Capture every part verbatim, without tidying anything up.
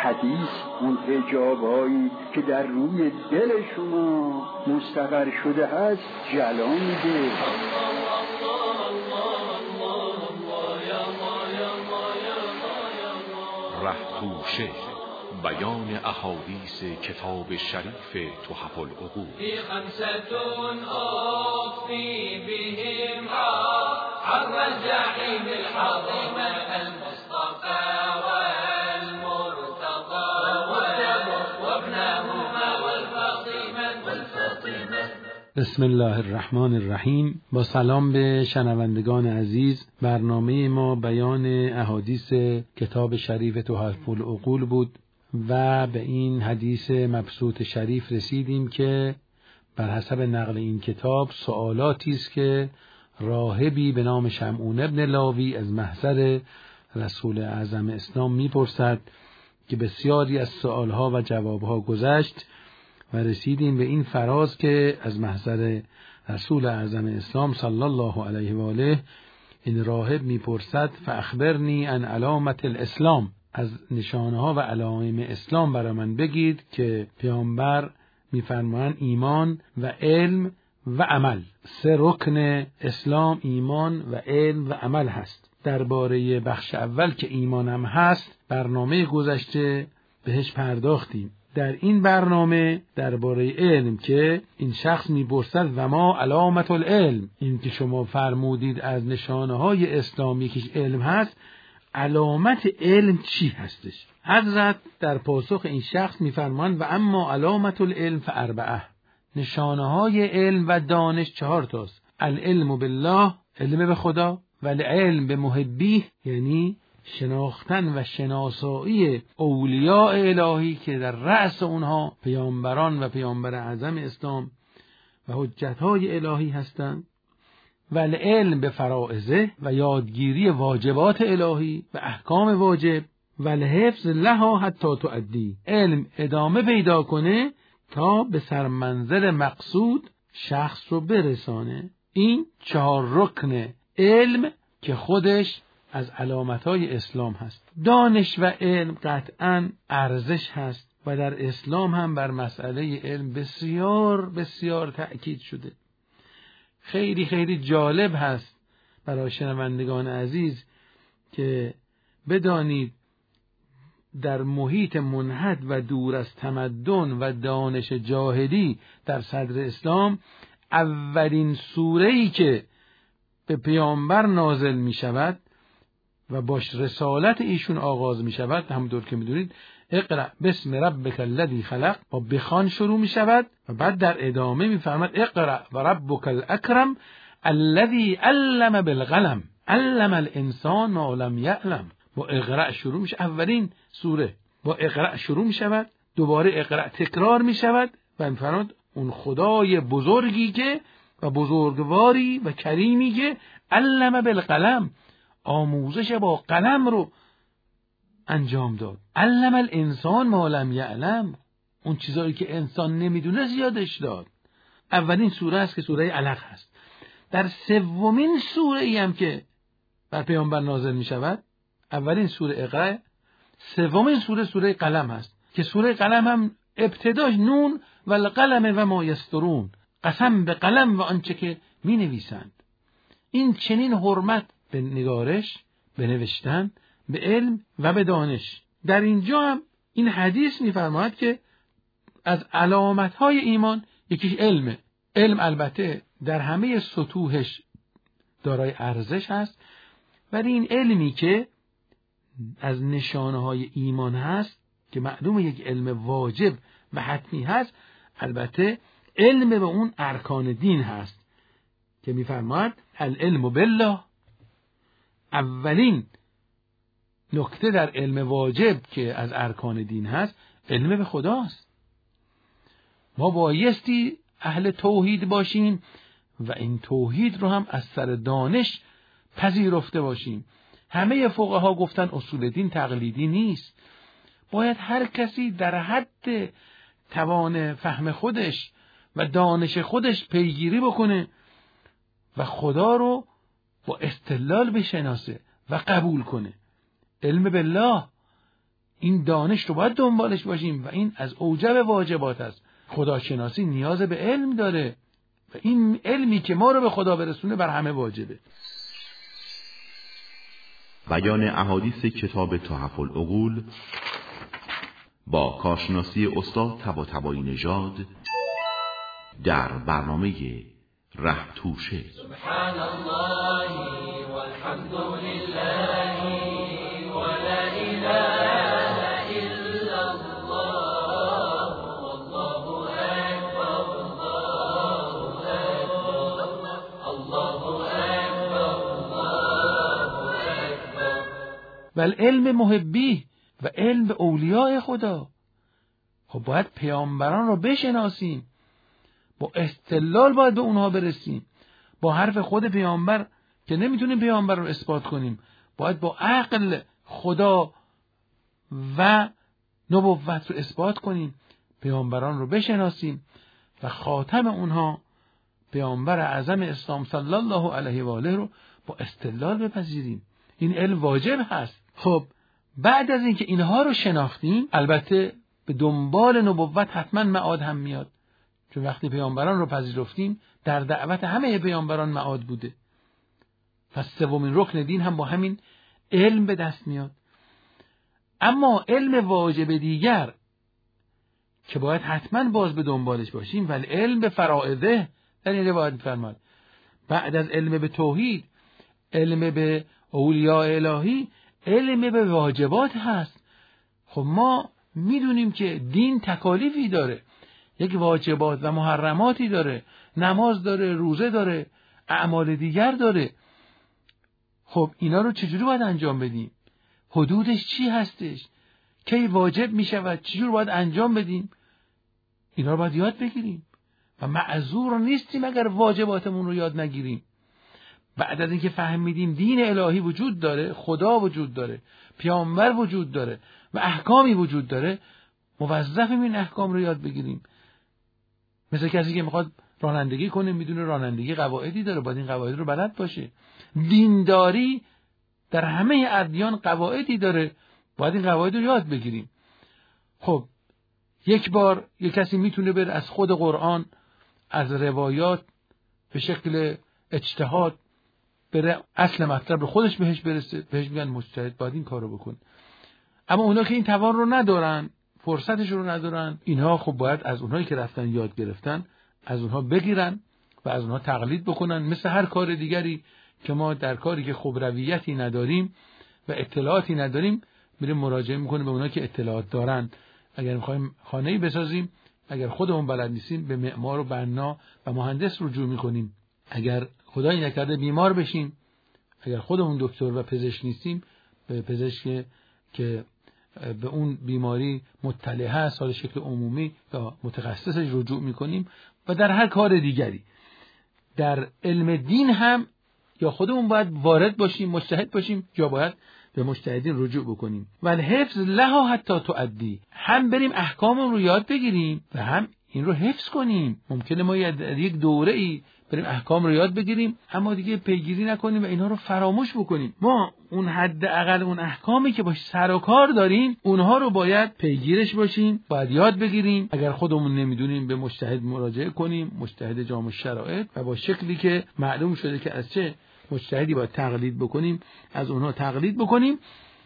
حدیث اون حجابایی که در روی دل شما مستقر شده هست جلا میده. رهپوشه، بیان احادیث کتاب شریف تحف العقول. فی خمسة أخفی بهم عر الجحیم العظیم المصطفى والمرتضى وابنهما والفاطمة والفاطمة. بسم الله الرحمن الرحیم. با سلام به شنوندگان عزیز، برنامه ما بیان احادیث کتاب شریف تحف العقول بود و به این حدیث مبسوط شریف رسیدیم که بر حسب نقل این کتاب سوالاتی است که راهبی به نام شمعون ابن لاوی از محضر رسول اعظم اسلام میپرسد که بسیاری از سوالها و جوابها گذشت و رسیدیم به این فراز که از محضر رسول اعظم اسلام صلی الله علیه و آله این راهب میپرسد فاخبرنی عن علامت الاسلام، از نشانه ها و علائم اسلام برای من بگید که پیامبر میفرمایند ایمان و علم و عمل. سه رکن اسلام ایمان و علم و عمل هست. درباره بخش اول که ایمان هم هست برنامه گذشته بهش پرداختیم. در این برنامه درباره علم که این شخص میپرسد و ما علامت العلم، این که شما فرمودید از نشانه های اسلامی که علم هست، علامت علم چی هستش؟ حضرت در پاسخ این شخص میفرمایند و اما علامت العلم فاربعه، نشانه های علم و دانش چهار تاست. العلم بالله، علم به خدا، و العلم به محبیه، یعنی شناختن و شناسایی اولیاء الهی که در رأس اونها پیامبران و پیامبر اعظم اسلام و حجت‌های الهی هستند، و العلم به فرائضه و یادگیری واجبات الهی و احکام واجب، و الحفظ لها حتی تؤدی، علم ادامه پیدا کنه تا به سرمنزل مقصود شخص رو برسانه. این چهار رکن علم که خودش از علامتهای اسلام هست. دانش و علم قطعاً ارزش هست و در اسلام هم بر مسئله علم بسیار بسیار تأکید شده. خیلی خیلی جالب هست برای شنوندگان عزیز که بدانید در محیط منحط و دور از تمدن و دانش جاهلی در صدر اسلام اولین سوره‌ای که به پیامبر نازل می شود و باش رسالت ایشون آغاز می شود، همونطور که می دونید اقرأ بسم ربک الذی خلق، با بخوان شروع می شود و بعد در ادامه می فرماید اقرأ و ربک الاکرم الذی علم بالقلم علم الانسان ما لم یعلم. با اقرأ شروع می شود، اولین سوره با اقرأ شروع می شود، دوباره اقرأ تکرار می شود و می فرماید اون خدای بزرگی که و بزرگواری و کریمی که علم بالقلم، آموزش با قلم رو انجام داد. علم الانسان ما لم یعلم، اون چیزایی که انسان نمیدونه زیادش داد. اولین سوره است که سوره علق هست. در سومین سوره ای هم که بر پیامبر نازل می شود، اولین سوره اقرأ، سومین سوره سوره قلم هست که سوره قلم هم ابتداش نون و القلم و ما یسطرون، قسم به قلم و آنچه که می نویسند. این چنین حرمت به نگارش، به نوشتن، به علم و به دانش. در اینجا هم این حدیث می‌فرماید که از علامت‌های ایمان یکیش علمه. علم البته در همه سطوحش دارای ارزش هست، ولی این علمی که از نشانه‌های ایمان هست که معلومه یک علم واجب و حتمی هست، البته علم به اون ارکان دین هست که می‌فرماید العلم بالله. اولین نکته در علم واجب که از ارکان دین هست علم به خداست. ما بایستی اهل توحید باشیم و این توحید رو هم از سر دانش پذیرفته باشیم. همه فقها گفتن اصول دین تقلیدی نیست، باید هر کسی در حد توان فهم خودش و دانش خودش پیگیری بکنه و خدا رو با استدلال بشناسه و قبول کنه. علم بالله این دانش رو باید دنبالش باشیم و این از اوجب واجبات است. خداشناسی نیاز به علم داره و این علمی که ما رو به خدا برسونه بر همه واجبه. بیان احادیث کتاب تحف العقول با کارشناسی استاد طباطبایی نژاد در برنامه رهتوشه. سبحان الله والحمد لله ولا اله الا الله والله اکبر الله اکبر الله اکبر الله اکبر. و العلم محبی و علم به اولیاء خدا. خب باید پیامبران رو بشناسیم، با استدلال باید به اونها برسیم، با حرف خود پیامبر که نمیتونیم پیامبر رو اثبات کنیم، باید با عقل خدا و نبوت رو اثبات کنیم، پیامبران رو بشناسیم و خاتم اونها پیامبر اعظم اسلام صلی الله علیه و آله رو با استدلال بپذیریم. این علم واجب هست. خب بعد از اینکه اینها رو شناختیم، البته به دنبال نبوت حتما معاد هم میاد، چون وقتی پیامبران رو پذیرفتیم در دعوت همه پیامبران معاد بوده. پس سومین رکن دین هم با همین علم به دست میاد. اما علم واجب دیگر که باید حتما باز به دنبالش باشیم، ولی علم به فرائضه در این روایت می‌فرماد بعد از علم به توحید، علم به اولیاء الهی، علم به واجبات هست. خب ما میدونیم که دین تکالیفی داره، یک واجبات و محرماتی داره، نماز داره، روزه داره، اعمال دیگر داره. خب اینا رو چجوری باید انجام بدیم؟ حدودش چی هستش؟ کی واجب می شود؟ چجور باید انجام بدیم؟ اینا رو باید یاد بگیریم و معذور نیستیم اگر واجباتمون رو یاد نگیریم. بعد از اینکه فهمیدیم دین الهی وجود داره، خدا وجود داره، پیامبر وجود داره و احکامی وجود داره، موظفیم این احکام رو یاد بگیریم. مثل کسی که میخواد رانندگی کنه، میدونه رانندگی قواعدی داره، باید این قواعد رو بلد باشه. دینداری در همه ادیان قواعدی داره، باید این قواعد رو یاد بگیریم. خب یک بار یک کسی میتونه بره از خود قرآن، از روایات به شکل اجتهاد بره اصل مطلب رو خودش بهش برسه، بهش میگن مجتهد، باید این کارو بکن. اما اونا که این توان رو ندارن، فرصتش رو ندارن، اینها خب باید از اونهایی که رفتن یاد گرفتن از اونها بگیرن و از اونها تقلید بکنن. مثل هر کار دیگری که ما در کاری که خبرویتی نداریم و اطلاعاتی نداریم میریم مراجعه میکنیم به اونها که اطلاعات دارن. اگر میخوایم خانه‌ای بسازیم، اگر خودمون بلد نیستیم به معمار و بنا و مهندس رجوع میکنیم. اگر خدایی نکرده بیمار بشیم، اگر خودمون دکتر و پزشک نیستیم به پزشک که به اون بیماری مطلع هست، حال شکل عمومی یا متخصصش رجوع میکنیم. و در هر کار دیگری در علم دین هم یا خودمون باید وارد باشیم، مجتهد باشیم، یا باید به مجتهدین رجوع بکنیم. و الحفظ لها حتی تؤدی، هم بریم احکام رو یاد بگیریم و هم این رو حفظ کنیم. ممکنه ما یک دوره ای بریم احکام رو یاد بگیریم اما دیگه پیگیری نکنیم و اینها رو فراموش بکنیم. ما اون حد اقل اون احکامی که باش سر و کار داریم اونها رو باید پیگیرش باشیم، باید یاد بگیریم. اگر خودمون نمیدونیم به مجتهد مراجعه کنیم، مجتهد جامع الشرائط، و با شکلی که معلوم شده که از چه مجتهدی باید تقلید بکنیم از اونها تقلید بکنیم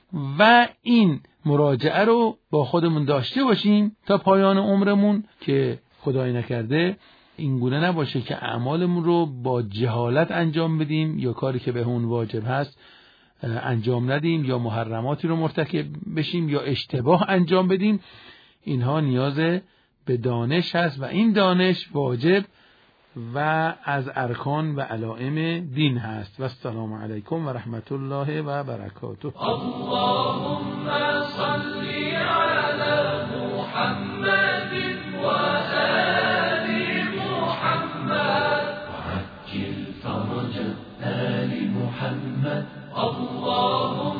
و این مراجعه رو با خودمون داشته باشیم تا پایان عمرمون، که خدای نکرده این گونه نباشه که اعمالمون رو با جهالت انجام بدیم یا کاری که به اون واجب هست انجام ندیم یا محرماتی رو مرتکب بشیم یا اشتباه انجام بدیم. اینها نیاز به دانش هست و این دانش واجب و از ارکان و علائم دین هست. و السلام علیکم و رحمت الله و برکاته. اللهم صل علی محمد و آل محمد و عجل فرج آل محمد. اللهم